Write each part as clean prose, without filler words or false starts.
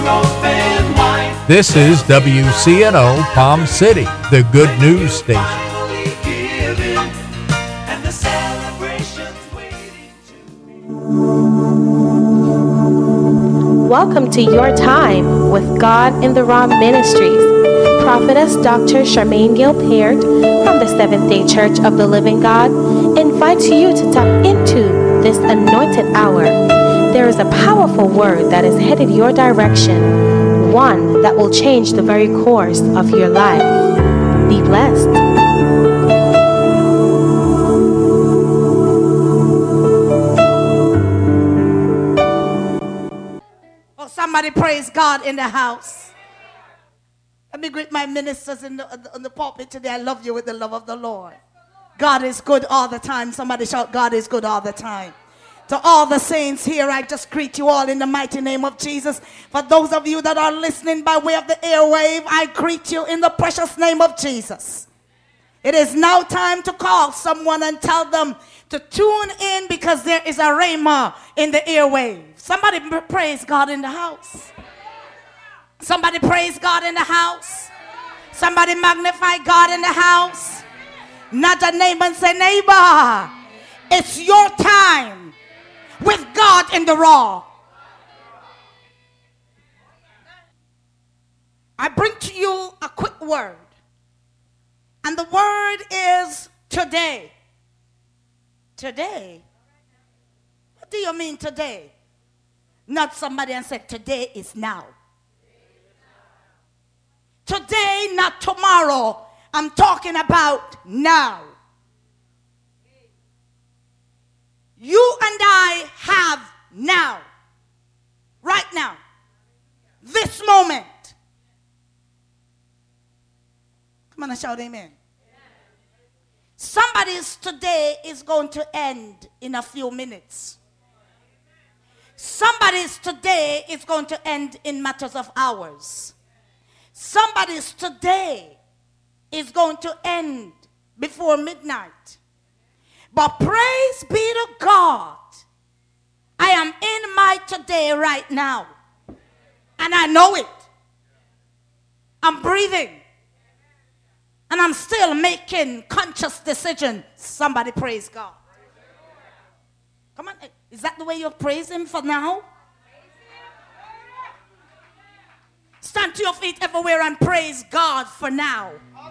This is WCNO Palm City, the good news station. Welcome to Your Time with God in the Raw Ministries. Prophetess Dr. Charmaine Gilpert from the Seventh-day Church of the Living God invites you to tap into this anointed hour. There is a powerful word that is headed your direction, one that will change the very course of your life. Be blessed. Oh, somebody praise God in the house. Let me greet my ministers on the pulpit today. I love you with the love of the Lord. God is good all the time. Somebody shout, God is good all the time. To all the saints here, I just greet you all in the mighty name of Jesus. For those of you that are listening by way of the airwave, I greet you in the precious name of Jesus. It is now time to call someone and tell them to tune in because there is a rhema in the airwave. Somebody praise God in the house. Somebody praise God in the house. Somebody magnify God in the house. Not a neighbor and say, neighbor, it's your time with God in the raw. I bring to you a quick word. And the word is today. Today? What do you mean today? Not somebody and said today is now. Today, not tomorrow. I'm talking about now. You and I have now. Right now. This moment. Come on and shout amen. Somebody's today is going to end in a few minutes. Somebody's today is going to end in matters of hours. Somebody's today is going to end before midnight. But praise be to God, I am in my today right now. And I know it. I'm breathing. And I'm still making conscious decisions. Somebody praise God. Come on. Is that the way you praise him for now? Stand to your feet everywhere and praise God for now.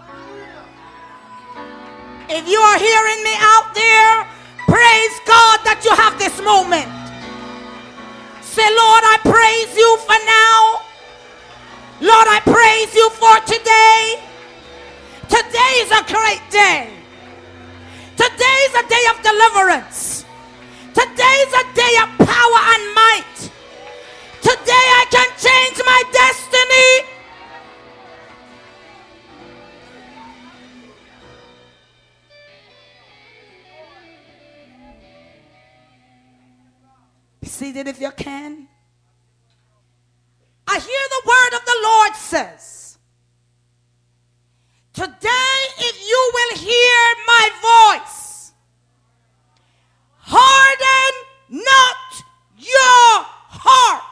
If you are hearing me out there, praise God that you have this moment. Say, Lord, I praise you for now. Lord, I praise you for today. Today is a great day. Today is a day of deliverance. Today is a day of power and might. Today I can change my destiny. Be seated if you can. I hear the word of the Lord says, today if you will hear my voice, harden not your heart.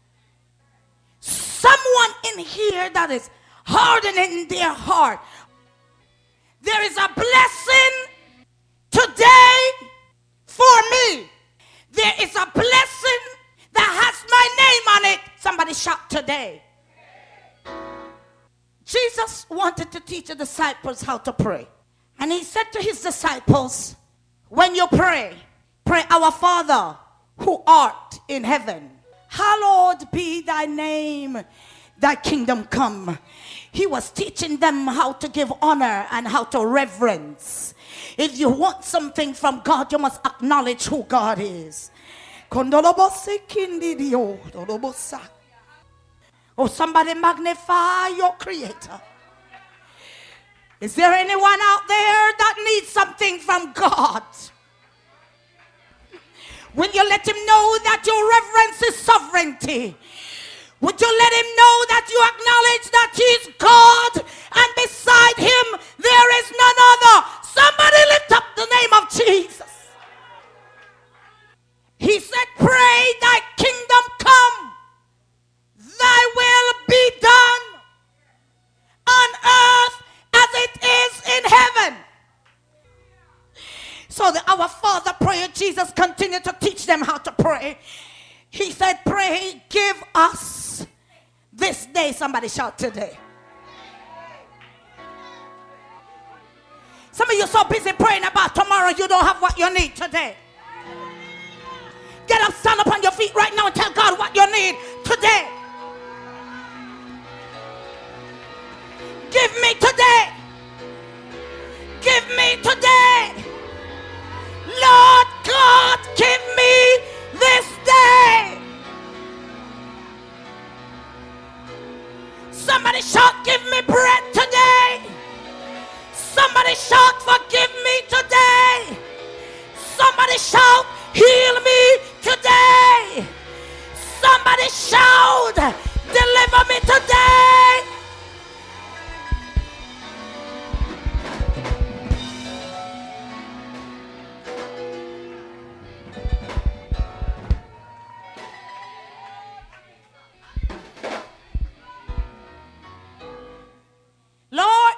Someone in here that is hardening their heart. There is a blessing today for me. There is a blessing that has my name on it. Somebody shout today. Jesus wanted to teach the disciples how to pray. And he said to his disciples, when you pray, pray, our Father who art in heaven, hallowed be thy name, thy kingdom come. He was teaching them how to give honor and how to reverence. If you want something from God, you must acknowledge who God is. Oh, somebody magnify your Creator. Is there anyone out there that needs something from God? Will you let him know that your reverence is sovereignty? Would you let him know that you acknowledge that he's God and beside him there is none other? Somebody lift up the name of Jesus. He said, pray thy kingdom come, thy our Father prayer, Jesus continued to teach them how to pray. He said, pray, give us this day. Somebody shout today. Some of you are so busy praying about tomorrow, you don't have what you need today. Get up, stand up on your feet right now and tell God what you need today. Give me today. Give me today. Lord God, give me this day. Somebody shout, give me bread today. Somebody shout, forgive me today. Somebody shout, heal me today. Somebody shout, deliver me today. Lord,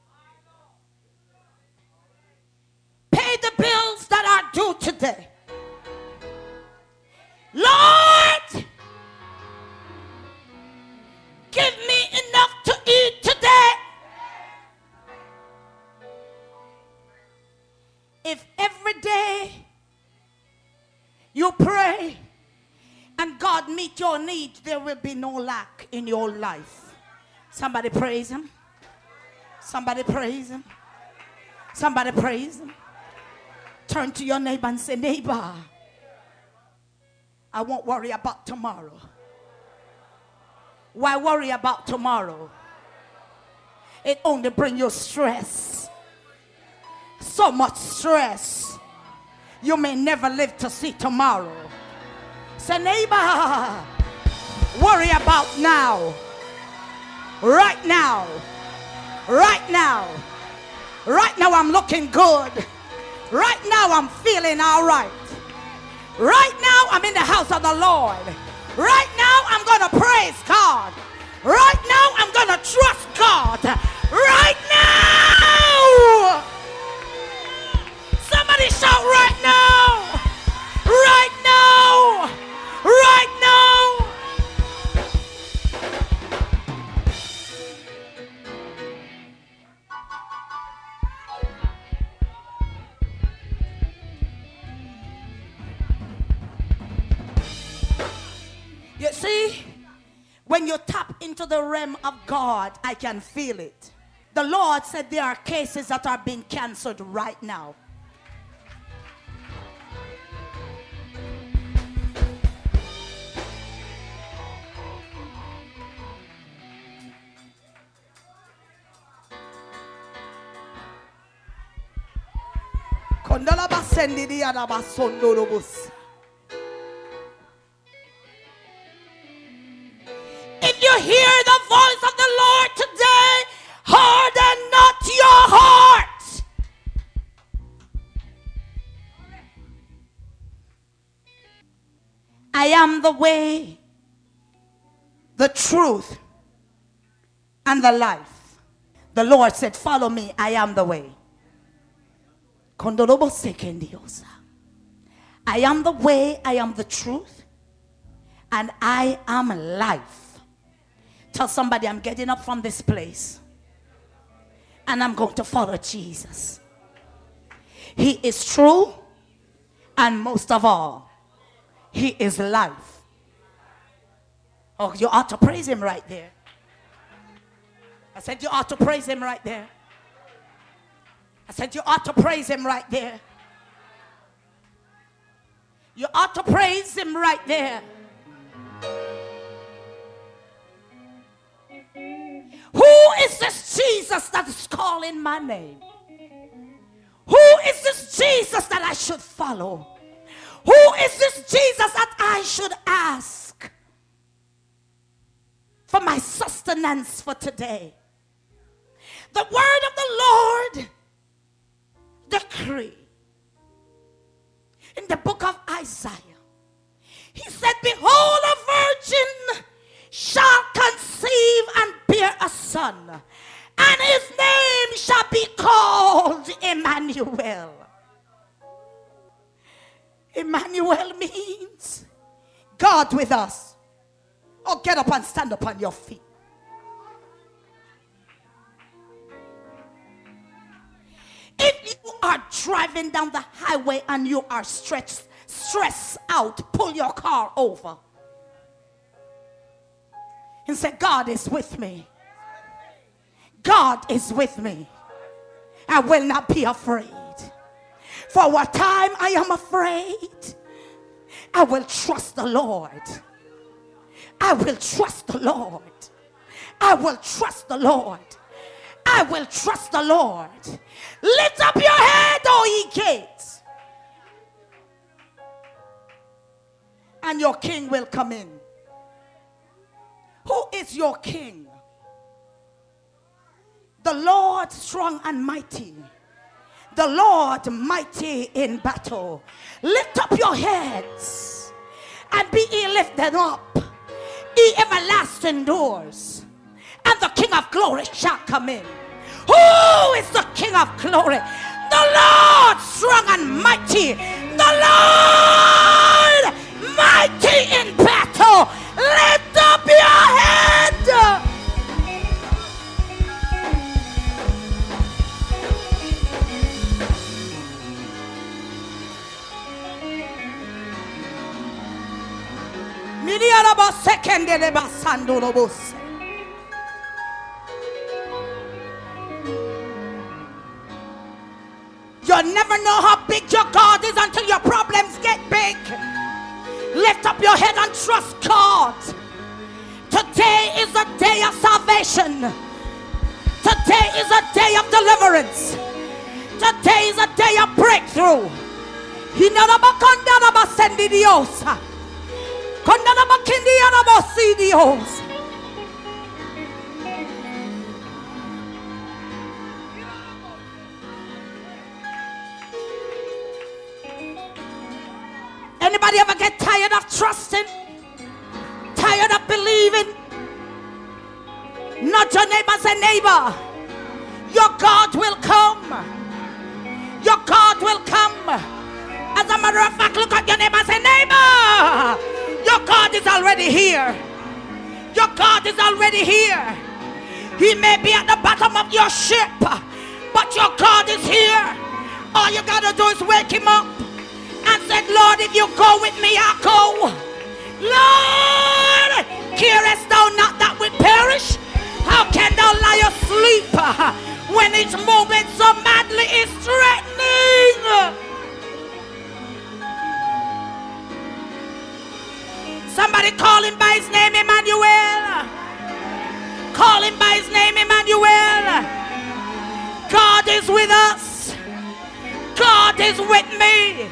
pay the bills that are due today. Lord, give me enough to eat today. If every day you pray and God meet your needs, there will be no lack in your life. Somebody praise him. Somebody praise him. Somebody praise him. Turn to your neighbor and say, neighbor, I won't worry about tomorrow. Why worry about tomorrow? It only brings you stress. So much stress. You may never live to see tomorrow. Say, neighbor, worry about now. Right now. Right now. Right now I'm looking good. Right now I'm feeling all right. Right now I'm in the house of the Lord. Right now I'm going to praise God. Right now I'm going to trust God. Right now. Somebody shout right now. Right now. Right now. You see, when you tap into the realm of God, I can feel it. The Lord said there are cases that are being canceled right now. If you hear the voice of the Lord today, harden not your heart. I am the way, the truth, and the life. The Lord said, follow me, I am the way. I am the way, I am the truth, and I am life. Tell somebody, I'm getting up from this place and I'm going to follow Jesus. He is true, and most of all, he is life. Oh, you ought to praise him right there. I said you ought to praise him right there. I said you ought to praise him right there. You ought to praise him right there. Who is this Jesus that is calling my name? Who is this Jesus that I should follow? Who is this Jesus that I should ask for my sustenance for today? The word of the Lord decree in the book of Isaiah. He said, behold, a virgin shall conceive and bear a son, and his name shall be called Emmanuel. Emmanuel means God with us. Oh, get up and stand up on your feet. If you are driving down the highway and you are stressed out, pull your car over and say, God is with me. God is with me. I will not be afraid. For what time I am afraid, I will trust the Lord. I will trust the Lord. I will trust the Lord. I will trust the Lord. Lift up your head, O ye gates, and your King will come in. Who is your King? The Lord strong and mighty. The Lord mighty in battle. Lift up your heads and be ye lifted up, ye everlasting doors, and the King of glory shall come in. Who is the King of glory? The Lord strong and mighty. The Lord mighty in battle. Lift up your head. You'll never know how big your God is until your problems get big. Lift up your head and trust God. Today is a day of salvation. Today is a day of deliverance. Today is a day of breakthrough. Anybody ever get tired of trusting? Tired of believing? Not your neighbor, say neighbor. Your God will come. Your God will come. As a matter of fact, look at your neighbor and say, neighbor, your God is already here. Your God is already here. He may be at the bottom of your ship, but your God is here. All you gotta do is wake him up and say, Lord, if you go with me, I'll go. Lord, carest thou not that we perish? How can thou lie asleep when each moment so madly is threatening? Somebody call him by his name, Emmanuel. Call him by his name, Emmanuel. God is with us. God is with me.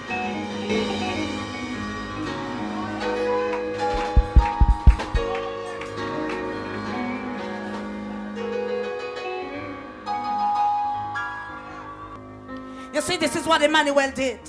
You see, this is what Emmanuel did.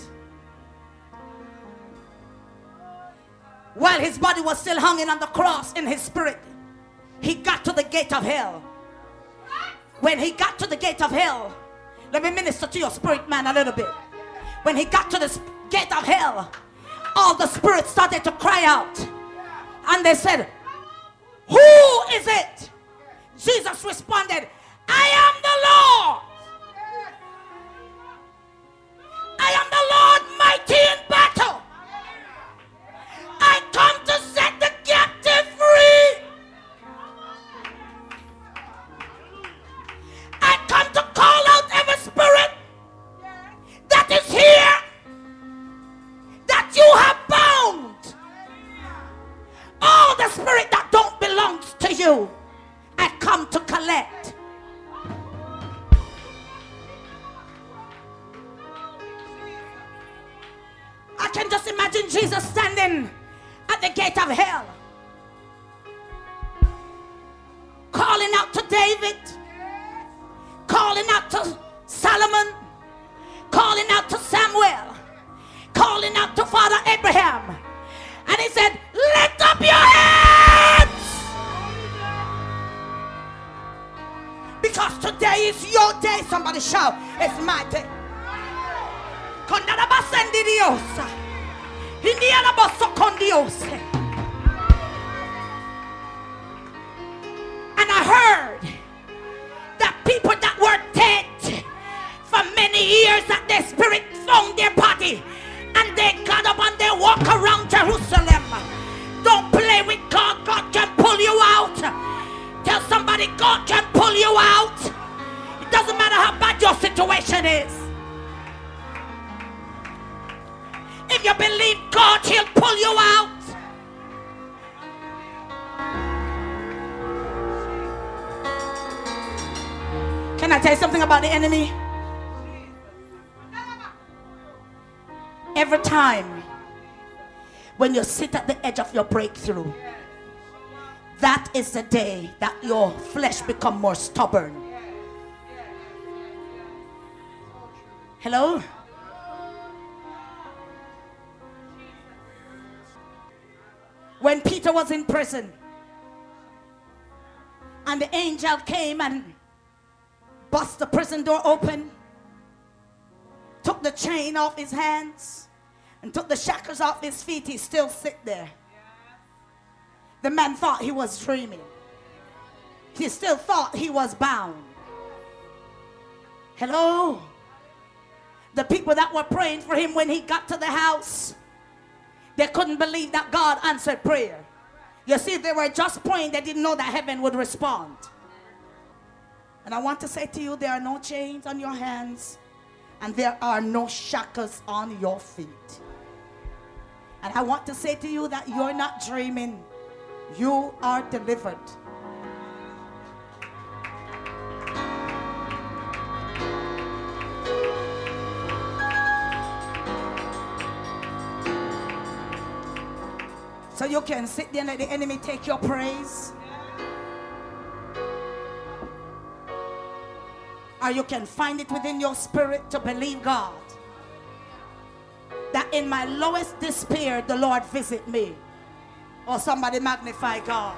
While his body was still hanging on the cross in his spirit, he got to the gate of hell. When he got to the gate of hell, let me minister to your spirit, man, a little bit. When he got to the gate of hell, all the spirits started to cry out. And they said, who is it? Jesus responded, I am the Lord. I am the Lord mighty in battle. I come to set the captive free. I come to call out every spirit that is here that you have bound. All the spirit that don't belong to you, I come to collect. I can just imagine Jesus standing at the gate of hell, calling out to David, calling out to Solomon, calling out to Samuel, calling out to Father Abraham. And he said, lift up your heads, because today is your day. Somebody shout, it's my day. And I heard that people that were dead for many years, that their spirit found their body and they got up and they walk around Jerusalem. Don't play with God. God can pull you out. Tell somebody God can pull you out. It doesn't matter how bad your situation is. If you believe God, He'll pull you out. Can I tell you something about the enemy? Every time when you sit at the edge of your breakthrough, that is the day that your flesh becomes more stubborn. Hello? When Peter was in prison and the angel came and bust the prison door open, took the chain off his hands and took the shackles off his feet, he still sit there. The man thought he was dreaming. He still thought he was bound. Hello? The people that were praying for him when he got to the house, they couldn't believe that God answered prayer. You see, they were just praying. They didn't know that heaven would respond. And I want to say to you, there are no chains on your hands and there are no shackles on your feet. And I want to say to you that you're not dreaming. You are delivered. So you can sit there and let the enemy take your praise. Or you can find it within your spirit to believe God that in my lowest despair the Lord visit me. Or somebody magnify God.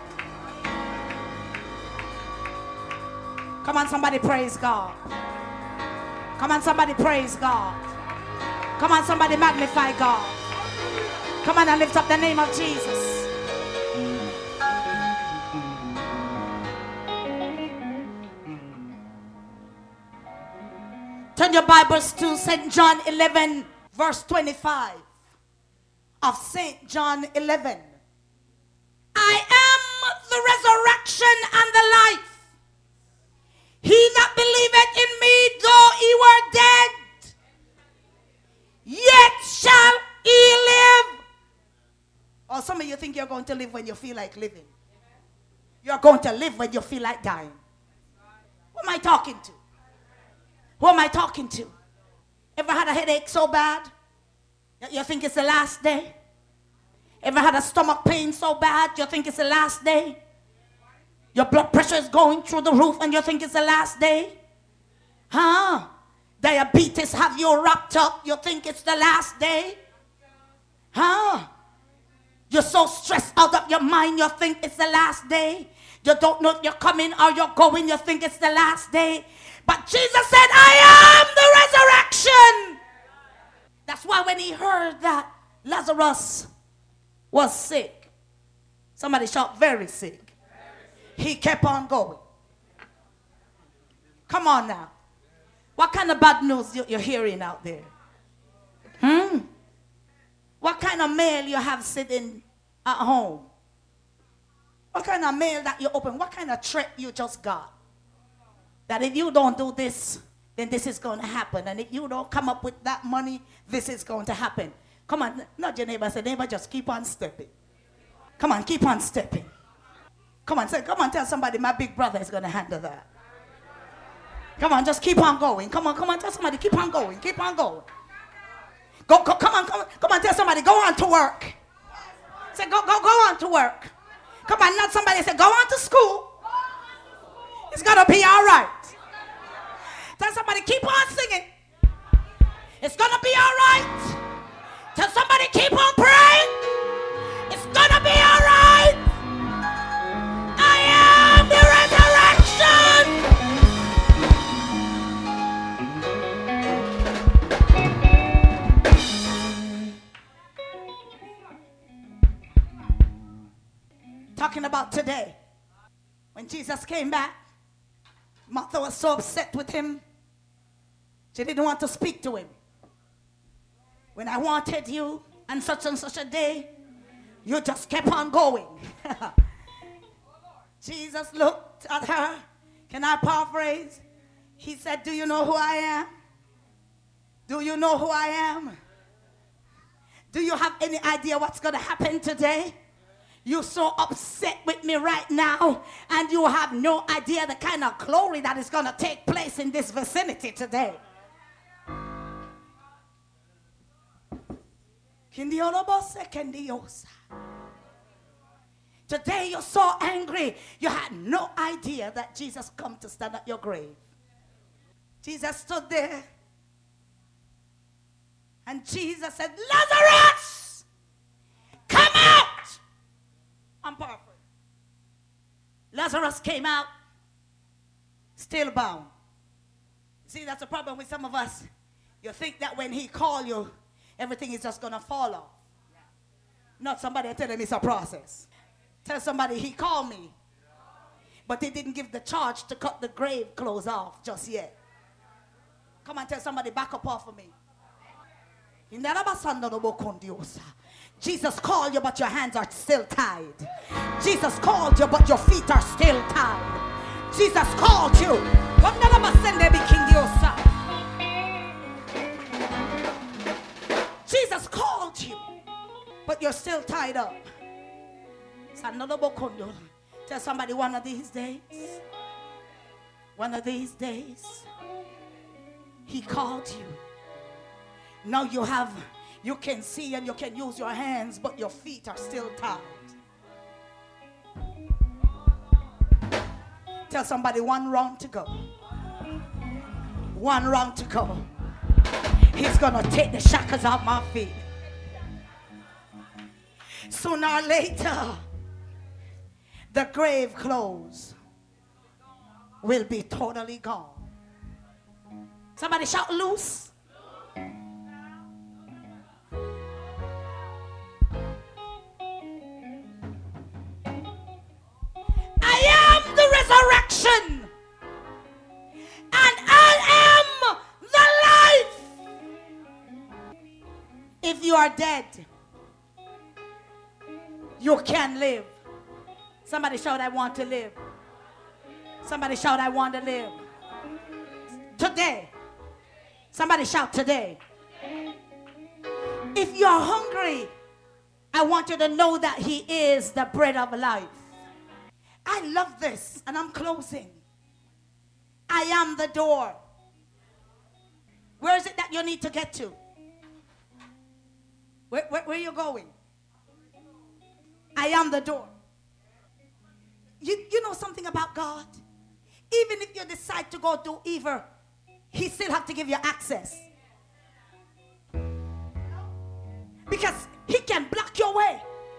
Come on, somebody praise God. Come on, somebody praise God. Come on, somebody magnify God. Come on and lift up the name of Jesus. Turn your Bibles to St. John 11, verse 25 of St. John 11. I am the resurrection and the life. He that believeth in me, though he were dead, yet shall he live. Or some of you think you're going to live when you feel like living. You're going to live when you feel like dying. Who am I talking to? Who am I talking to? Ever had a headache so bad that you think it's the last day? Ever had a stomach pain so bad you think it's the last day? Your blood pressure is going through the roof and you think it's the last day? Huh? Diabetes have you wrapped up, you think it's the last day? Huh? You're so stressed out of your mind, you think it's the last day. You don't know if you're coming or you're going, you think it's the last day. But Jesus said, I am the resurrection. That's why when he heard that Lazarus was sick, somebody shout, very sick, he kept on going. Come on now. What kind of bad news you're hearing out there? What kind of mail you have sitting at home? What kind of mail that you open? What kind of threat you just got? That if you don't do this, then this is going to happen. And if you don't come up with that money, this is going to happen. Come on, not your neighbor. Say, neighbor, just keep on stepping. Come on, keep on stepping. Come on, tell somebody my big brother is going to handle that. Come on, just keep on going. Come on, tell somebody, keep on going, keep on going. Come on, tell somebody, go on to work. Say, go on to work. Come on, not somebody say, go on to school. It's gonna be all right. Tell somebody, keep on singing. It's gonna be all right. Tell somebody, keep on praying. It's gonna be all right. I am the resurrection. today. When Jesus came back, Martha was so upset with him. She didn't want to speak to him. When I wanted you on such and such a day, you just kept on going. Jesus looked at her. Can I paraphrase? He said, do you know who I am? Do you know who I am? Do you have any idea what's going to happen today? You're so upset with me right now, and you have no idea the kind of glory that is going to take place in this vicinity today. Today you're so angry, you had no idea that Jesus come to stand at your grave. Jesus stood there, and Jesus said, Lazarus, come out. I'm paraphrasing. Lazarus came out, still bound. See, that's a problem with some of us. You think that when he called you, everything is just going to fall off. Not somebody tell him it's a process. Tell somebody he called me, but they didn't give the charge to cut the grave clothes off just yet. Come on, tell somebody, back up off of me. Jesus called you, but your hands are still tied. Jesus called you, but your feet are still tied. Jesus called you. Jesus called you, but you're still tied up. Tell somebody, one of these days, he called you. Now you can see and you can use your hands, but your feet are still tied. Tell somebody, one round to go. One round to go. He's going to take the shackles off my feet. Sooner or later, the grave clothes will be totally gone. Somebody shout, loose. I am the resurrection, and I am the life. If you are dead, you can live. Somebody shout, I want to live. Somebody shout, I want to live. Today. Somebody shout, today. If you're hungry, I want you to know that he is the bread of life. I love this, and I'm closing. I am the door. Where is it that you need to get to? Where are you going? I am the door. You know something about God? Even if you decide to go do evil, he still has to give you access. Because he can block your way.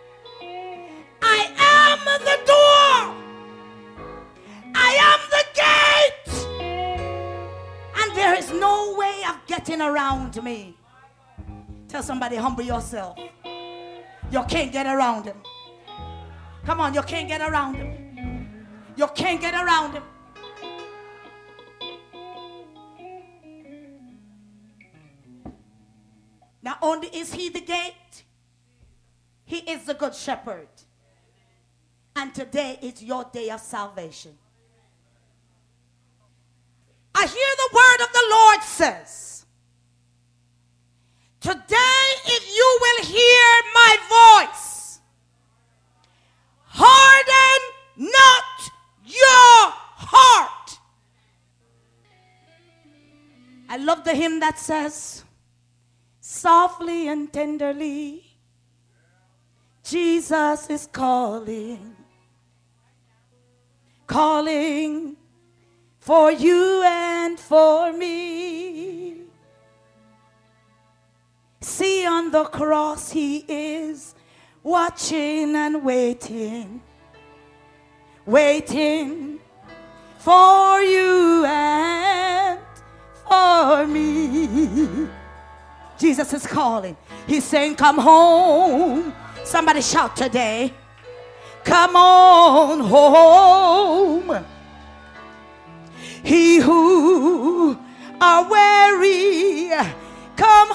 I am the door. I am the gate. And there is no way of getting around me. Tell somebody, humble yourself. You can't get around him. Come on, you can't get around him. You can't get around him. Not only is he the gate, he is the good shepherd. And today is your day of salvation. I hear the word of the Lord says, today if you will hear my voice, harden not your heart. I love the hymn that says, softly and tenderly, Jesus is calling, calling for you and for me. See, on the cross he is watching and waiting, waiting for you and for me. Jesus is calling. He's saying, come home. Somebody shout today. come on home. He who are weary, come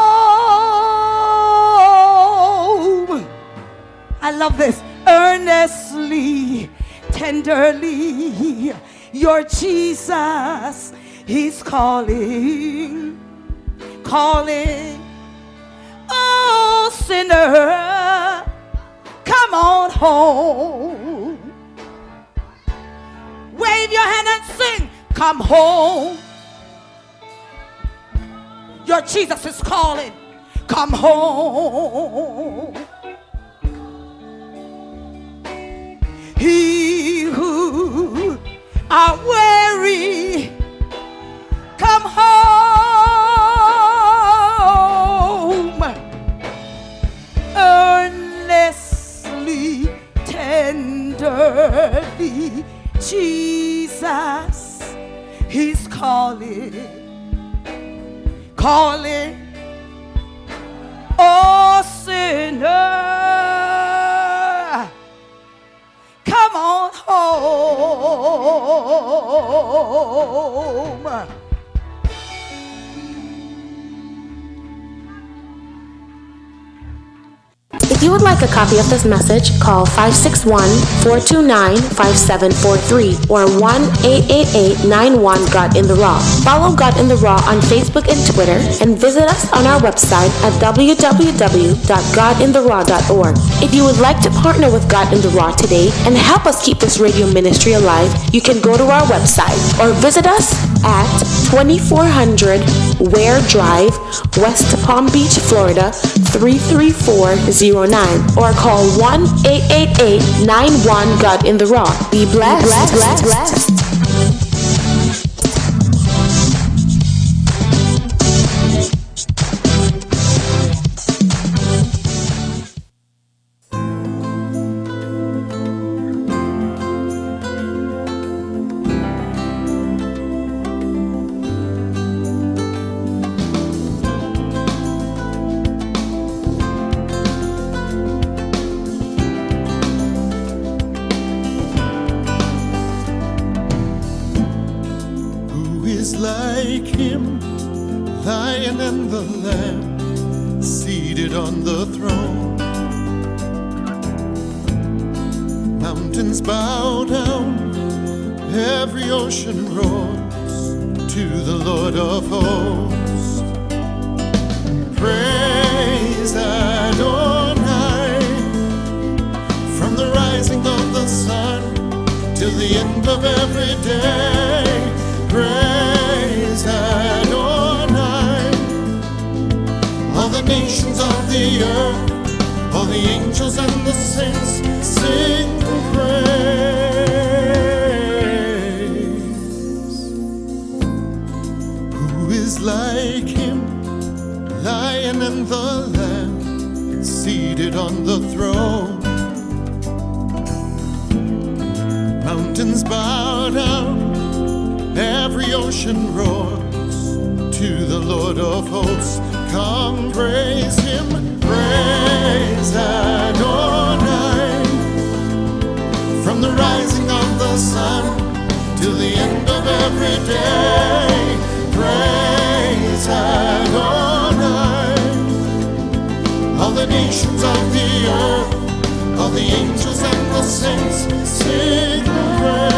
home. I love this. Earnestly, tenderly, your Jesus, he's calling, calling. Oh, sinner, come on home. Wave your hand and sing, come home. Your Jesus is calling, come home. He who are weary, come home. Earnestly, tenderly, Jesus, he's calling, calling. Oh, sinner, come on home. If you would like a copy of this message, call 561-429-5743 or 1-888-91-GOD-IN-THE-RAW. Follow God in the Raw on Facebook and Twitter, and visit us on our website at www.godintheraw.org. If you would like to partner with God in the Raw today and help us keep this radio ministry alive, you can go to our website or visit us at 2400 Ware Drive, West Palm Beach, Florida 33409, or call 1-888-91-GOD-IN-THE-RAW. Be blessed. Blessed. Like him, Lion and the Lamb, seated on the throne. Mountains bow down, every ocean roars to the Lord of hosts. Praise Adonai, from the rising of the sun till the end of every day. Praise Adonai. All the nations of the earth, all the angels and the saints sing praise. Who is like him, Lion and the Lamb, seated on the throne? Mountains bow down, every ocean roars to the Lord of hosts. Come praise him, praise Adonai. From the rising of the sun till the end of every day. Praise Adonai. All the nations of the earth, all the angels and the saints sing praise.